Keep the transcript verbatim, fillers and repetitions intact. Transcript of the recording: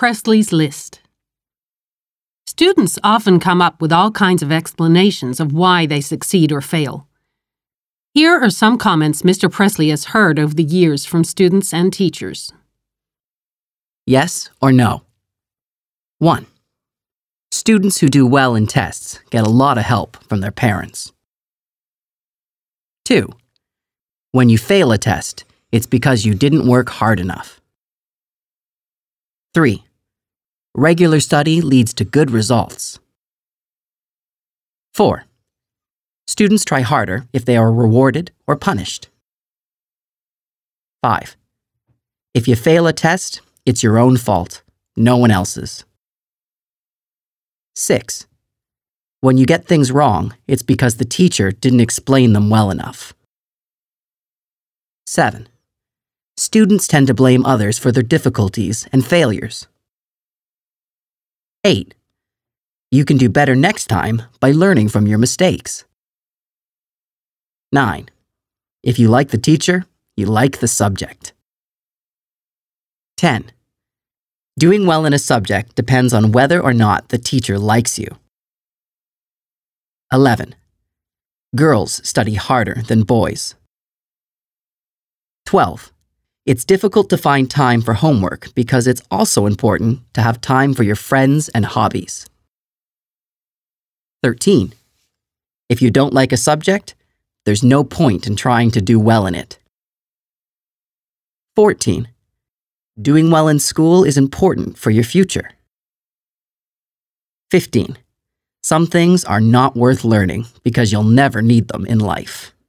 Presley's List. Students often come up with all kinds of explanations of why they succeed or fail. Here are some comments Mister Presley has heard over the years from students and teachers. Yes or no? one. Students who do well in tests get a lot of help from their parents. two. When you fail a test, it's because you didn't work hard enough. three. Regular study leads to good results. four. Students try harder if they are rewarded or punished. five. If you fail a test, it's your own fault, no one else's. six. When you get things wrong, it's because the teacher didn't explain them well enough. seven. Students tend to blame others for their difficulties and failures. eight. You can do better next time by learning from your mistakes. nine. If you like the teacher, you like the subject. ten. Doing well in a subject depends on whether or not the teacher likes you. eleven. Girls study harder than boys. twelve. It's difficult to find time for homework because it's also important to have time for your friends and hobbies. thirteen. If you don't like a subject, there's no point in trying to do well in it. fourteen. Doing well in school is important for your future. fifteen. Some things are not worth learning because you'll never need them in life.